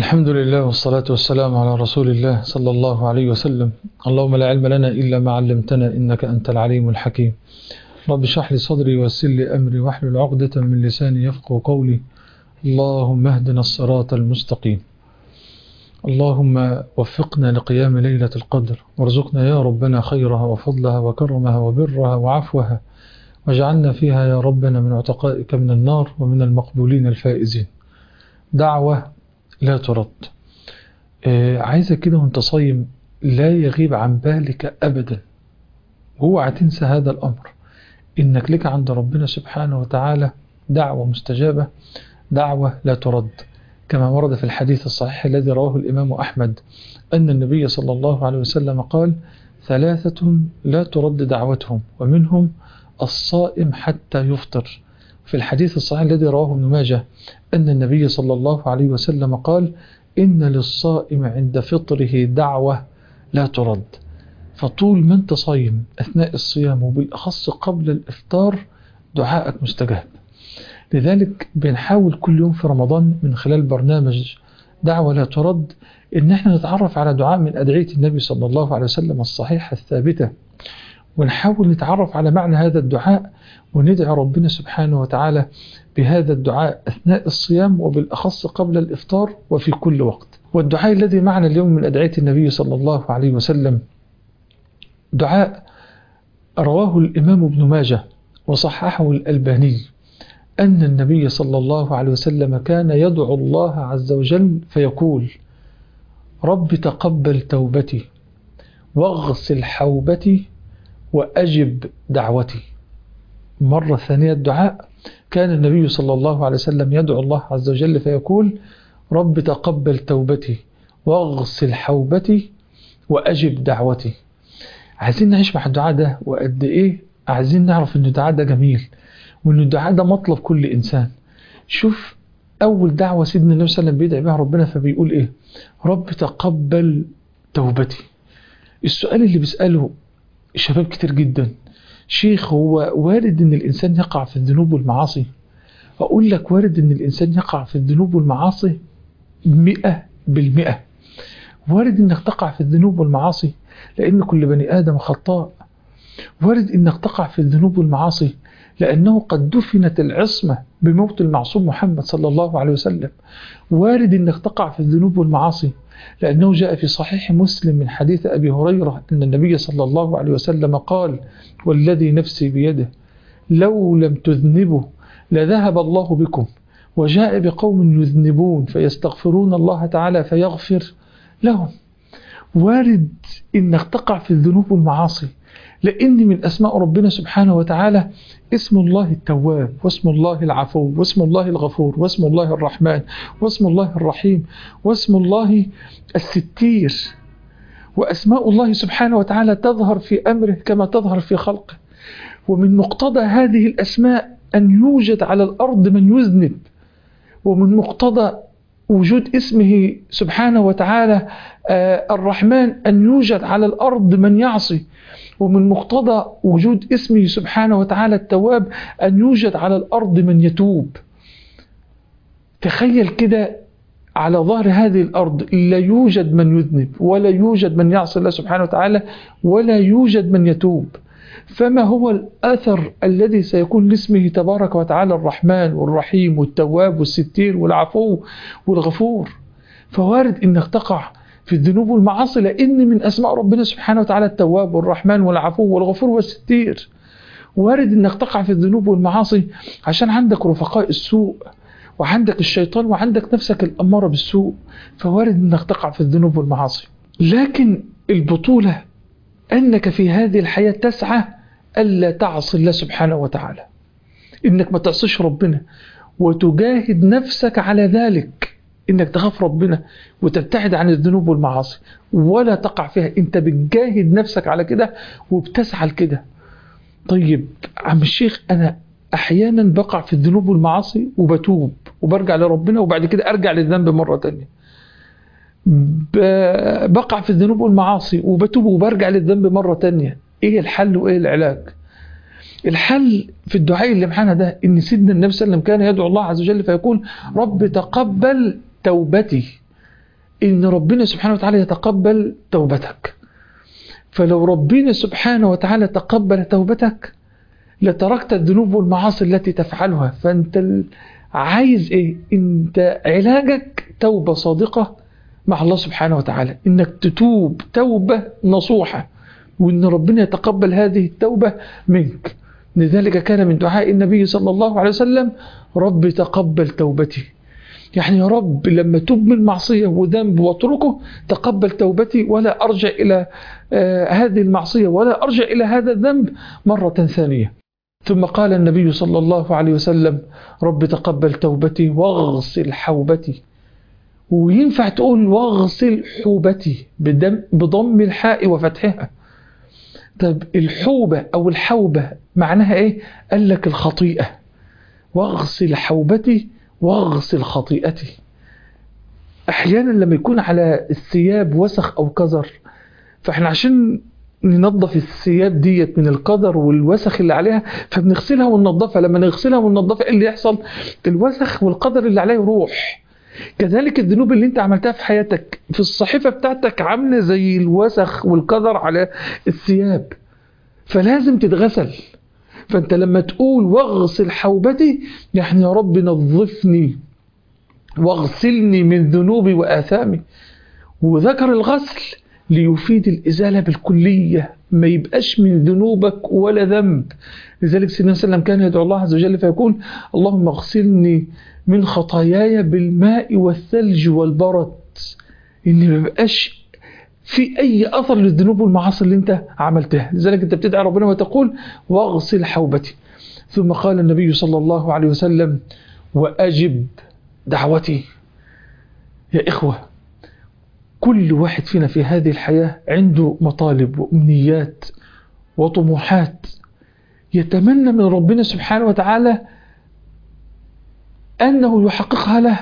الحمد لله والصلاة والسلام على رسول الله صلى الله عليه وسلم. اللهم لا علم لنا إلا ما علمتنا إنك أنت العليم الحكيم. رب اشرح لي صدري ويسر لي أمري واحلل عقدة من لساني يفقهوا قولي. اللهم اهدنا الصراط المستقيم. اللهم وفقنا لقيام ليلة القدر وارزقنا يا ربنا خيرها وفضلها وكرمها وبرها وعفوها، واجعلنا فيها يا ربنا من عتقائك من النار ومن المقبولين الفائزين. دعوة لا ترد. عايزك كده وانت صايم لا يغيب عن بالك أبدا، اوعى تنسى هذا الأمر، إنك لك عند ربنا سبحانه وتعالى دعوة مستجابة، دعوة لا ترد، كما ورد في الحديث الصحيح الذي رواه الإمام أحمد أن النبي صلى الله عليه وسلم قال: ثلاثة لا ترد دعوتهم ومنهم الصائم حتى يفطر. في الحديث الصحيح الذي رواه ابن ماجه أن النبي صلى الله عليه وسلم قال: إن للصائم عند فطره دعوة لا ترد. فطول ما انت صايم أثناء الصيام وبالأخص قبل الإفطار دعائك مستجاب. لذلك بنحاول كل يوم في رمضان من خلال برنامج دعوة لا ترد إن احنا نتعرف على دعاء من أدعية النبي صلى الله عليه وسلم الصحيحة الثابتة، ونحاول نتعرف على معنى هذا الدعاء وندعي ربنا سبحانه وتعالى بهذا الدعاء أثناء الصيام وبالأخص قبل الإفطار وفي كل وقت. والدعاء الذي معنا اليوم من أدعية النبي صلى الله عليه وسلم دعاء رواه الإمام ابن ماجه وصححه الألباني أن النبي صلى الله عليه وسلم كان يدعو الله عز وجل فيقول: رب تقبل توبتي واغسل حوبتي وأجب دعوتي. مرة ثانية الدعاء كان النبي صلى الله عليه وسلم يدعو الله عز وجل فيقول: رب تقبل توبتي واغسل حوبتي وأجب دعوتي. عايزين نعيش مع الدعاء ده، وقد إيه عايزين نعرف أن الدعاء ده جميل وأن الدعاء ده مطلب كل إنسان. شوف أول دعوة سيدنا النبي صلى الله عليه وسلم بيدعي بها ربنا فبيقول إيه؟ رب تقبل توبتي. السؤال اللي بيسأله الشباب كتير جدا: شيخ، هو وارد ان الانسان يقع في الذنوب والمعاصي؟ اقول لك وارد ان الانسان يقع في الذنوب والمعاصي 100%. وارد انك تقع في الذنوب والمعاصي لان كل بني ادم خطاء. وارد انك تقع في الذنوب والمعاصي لانه قد دفنت العصمة بموت المعصوم محمد صلى الله عليه وسلم. وارد انك تقع في الذنوب والمعاصي لأنه جاء في صحيح مسلم من حديث أبي هريرة أن النبي صلى الله عليه وسلم قال: والذي نفسي بيده لو لم تذنبوا لذهب الله بكم وجاء بقوم يذنبون فيستغفرون الله تعالى فيغفر لهم. وارد إنك تقع في الذنوب والمعاصي لأن من أسماء ربنا سبحانه وتعالى اسم الله التواب واسم الله العفو واسم الله الغفور واسم الله الرحمن واسم الله الرحيم واسم الله الستير. وأسماء الله سبحانه وتعالى تظهر في أمره كما تظهر في خلقه. ومن مقتضى هذه الأسماء أن يوجد على الأرض من يذنب، ومن مقتضى وجود اسمه سبحانه وتعالى الرحمن أن يوجد على الأرض من يعصي، ومن مقتضى وجود اسمه سبحانه وتعالى التواب أن يوجد على الأرض من يتوب. تخيل كده على ظهر هذه الأرض لا يوجد من يذنب ولا يوجد من يعصي الله سبحانه وتعالى ولا يوجد من يتوب، فما هو الأثر الذي سيكون لاسمه تبارك وتعالى الرحمن والرحيم والتواب والستير والعفو والغفور؟ فوارد إنك تقع في الذنوب والمعاصي لأن من أسماء ربنا سبحانه وتعالى التواب والرحمن والعفو والغفور والستير. وارد إنك تقع في الذنوب والمعاصي عشان عندك رفقاء السوء وعندك الشيطان وعندك نفسك الأمارة بالسوء، فوارد إنك تقع في الذنوب والمعاصي. لكن البطولة أنك في هذه الحياة تسعى ألا تعصي الله سبحانه وتعالى، إنك ما تعصيش ربنا وتجاهد نفسك على ذلك، إنك تخاف ربنا وتبتعد عن الذنوب والمعاصي ولا تقع فيها. أنت بتجاهد نفسك على كده وبتسعى لكده. طيب عم الشيخ، أنا أحيانا بقع في الذنوب والمعاصي وبتوب وبرجع لربنا وبعد كده أرجع للذنب مرة تانية. بقع في الذنوب والمعاصي وبتوب وبرجع للذنب مرة تانية. إيه الحل وإيه العلاج؟ الحل في الدعاء اللي معانا ده إن سيدنا النبي صلى الله عليه وسلم كان يدعو الله عز وجل فيقول: رب تقبل توبتي إن ربنا سبحانه وتعالى يتقبل توبتك. فلو ربنا سبحانه وتعالى تقبل توبتك لتركت الذنوب والمعاصي التي تفعلها. فأنت عايز إيه؟ أنت علاجك توبة صادقة مع الله سبحانه وتعالى، إنك تتوب توبة نصوحة، وإن ربنا يتقبل هذه التوبة منك. لذلك كان من دعاء النبي صلى الله عليه وسلم: رب تقبل توبتي. يعني يا رب لما توب من معصية وذنب واتركه تقبل توبتي، ولا أرجع إلى هذه المعصية ولا أرجع إلى هذا الذنب مرة ثانية. ثم قال النبي صلى الله عليه وسلم: رب تقبل توبتي واغسل حوبتي. وينفع تقول واغسل حوبتي بضم الحاء وفتحها. طيب الحوبة أو الحوبة معناها إيه؟ قال لك الخطيئة. واغسل حوبتي واغسل خطيئتي. أحيانا لما يكون على الثياب وسخ أو قذر، فإحنا عشان ننظف الثياب ديت من القذر والوسخ اللي عليها فبنغسلها وننظفها. لما نغسلها وننظفها اللي يحصل؟ الوسخ والقذر اللي عليه يروح. كذلك الذنوب اللي انت عملتها في حياتك في الصحيفة بتاعتك عاملة زي الوسخ والقذر على الثياب، فلازم تتغسل. فانت لما تقول واغسل حوبتي يعني يا رب نظفني واغسلني من ذنوبي وآثامي. وذكر الغسل ليفيد الإزالة بالكلية، ما يبقاش من ذنوبك ولا ذنب. لذلك سيدنا صلى الله عليه وسلم كان يدعو الله عز وجل فيقول: اللهم اغسلني من خطاياي بالماء والثلج والبرد. إن ما يبقاش في أي أثر للذنوب والمعاصي اللي أنت عملتها. لذلك أنت بتدعي ربنا وتقول واغسل حوبتي. ثم قال النبي صلى الله عليه وسلم: وأجب دعوتي. يا إخوة، كل واحد فينا في هذه الحياة عنده مطالب وأمنيات وطموحات يتمنى من ربنا سبحانه وتعالى أنه يحققها له.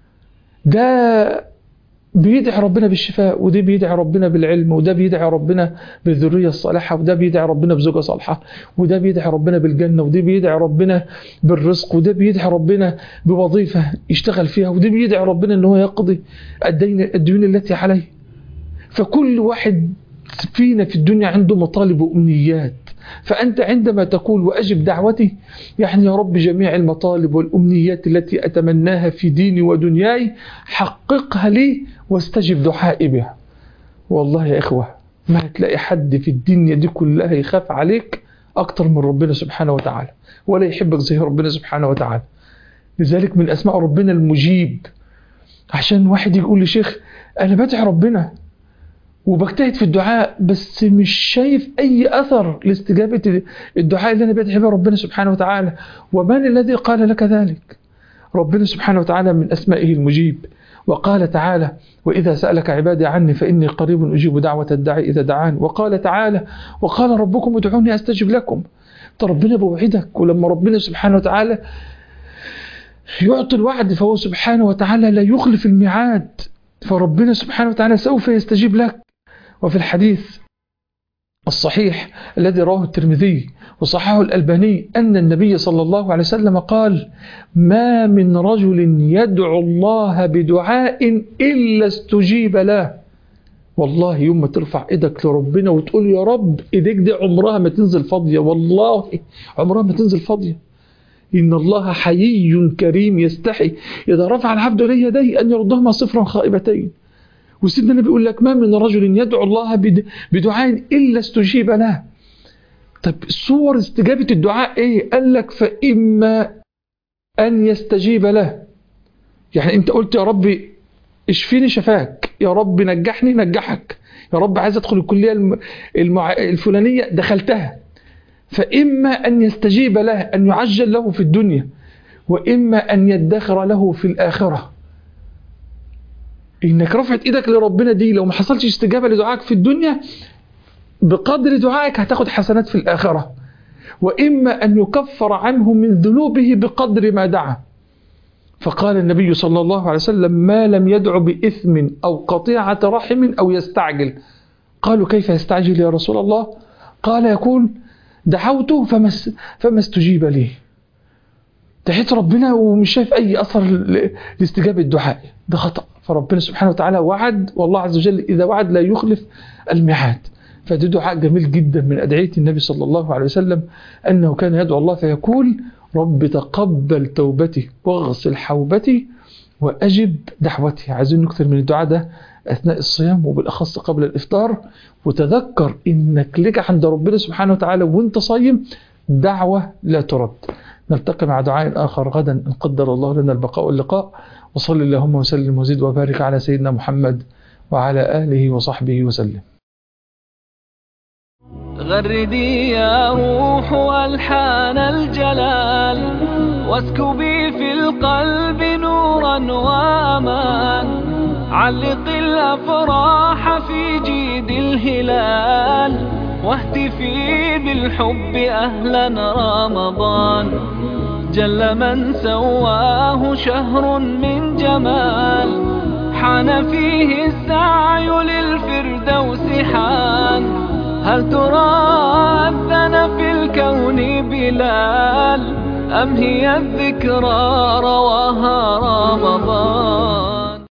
ده بيدعي ربنا بالشفاء، وده بيدعي ربنا بالعلم، وده بيدعي ربنا بالذرية الصالحة، وده بيدعي ربنا بزوجة صالحة، وده بيدعي ربنا بالجنة، وده بيدعي ربنا بالرزق، وده بيدعي ربنا بوظيفة يشتغل فيها، وده بيدعي ربنا أنه يقضي الديون التي عليه. فكل واحد فينا في الدنيا عنده مطالب وأمنيات. فأنت عندما تقول وأجب دعوتي يعني يا رب جميع المطالب والأمنيات التي أتمناها في ديني ودنياي حققها لي واستجب دعائي بها. والله يا إخوة ما هتلاقي حد في الدنيا دي كلها يخاف عليك أكتر من ربنا سبحانه وتعالى، ولا يحبك زي ربنا سبحانه وتعالى. لذلك من أسماء ربنا المجيب. عشان واحد يقول لي شيخ أنا بدعي ربنا وبجتهد في الدعاء بس مش شايف أي أثر لاستجابة الدعاء اللي أنا بدعي به ربنا سبحانه وتعالى، ومن الذي قال لك ذلك؟ ربنا سبحانه وتعالى من أسمائه المجيب. وقال تعالى: وإذا سألك عبادي عني فإني قريب أجيب دعوة الداعي إذا دعان. وقال تعالى: وقال ربكم ادعوني أستجب لكم. ربنا بوعدك، ولما ربنا سبحانه وتعالى يعطي الوعد فهو سبحانه وتعالى لا يخلف الميعاد، فربنا سبحانه وتعالى سوف يستجيب لك. وفي الحديث الصحيح الذي رواه الترمذي وصححه الألباني أن النبي صلى الله عليه وسلم قال: ما من رجل يدعو الله بدعاء إلا استجيب له. والله يوم ما ترفع إيدك لربنا وتقول يا رب، إيديك دي عمرها ما تنزل فاضية، والله عمرها ما تنزل فاضية. إن الله حيي كريم يستحي إذا رفع العبد إليه يديه أن يردهما صفرا خائبتين. وسيدنا النبي بيقول لك: ما من رجل يدعو الله بدعاء إلا استجيب له. طب صور استجابة الدعاء إيه؟ قال لك: فإما أن يستجيب له. يعني أنت قلت يا رب اشفيني شفاك، يا رب نجحني نجحك، يا رب عايز أدخل الكلية الفلانية دخلتها. فإما أن يستجيب له أن يعجل له في الدنيا، وإما أن يدخر له في الآخرة. إنك رفعت إيدك لربنا دي لو ما حصلش استجابة لدعائك في الدنيا بقدر دعائك هتاخد حسنات في الآخرة. وإما أن يكفر عنه من ذنوبه بقدر ما دعا. فقال النبي صلى الله عليه وسلم: ما لم يدع بإثم أو قطيعة رحم أو يستعجل. قالوا: كيف يستعجل يا رسول الله؟ قال: يقول: دعوته فما استجيب لي. دعيت ربنا ومش شايف أي أثر لاستجابة الدعاء، ده خطأ. فربنا سبحانه وتعالى وعد، والله عز وجل إذا وعد لا يخلف الميعاد. فده دعاء جميل جدا من أدعية النبي صلى الله عليه وسلم، أنه كان يدعو الله فيقول: رب تقبل توبتي واغسل حوبتي وأجب دعوتي. عايزين نكثر من الدعاء ده أثناء الصيام، وبالأخص قبل الإفطار. وتذكر إنك لك عند ربنا سبحانه وتعالى وإنت صايم دعوة لا ترد. نلتقي مع دعاء آخر غدا إن قدر الله لنا البقاء واللقاء. وصل اللهم وسلم وزد وبارك على سيدنا محمد وعلى آله وصحبه وسلم. غردي يا روح ألحان الجلال، واسكبي في القلب نورا وأمان. علق الأفراح في جيد الهلال، واهتفي بالحب أهلا رمضان. جل من سواه شهر من جمال، حان فيه السعي للفردوس حان. هل ترى أذن في الكون بلال، أم هي الذكرى رواها رمضان؟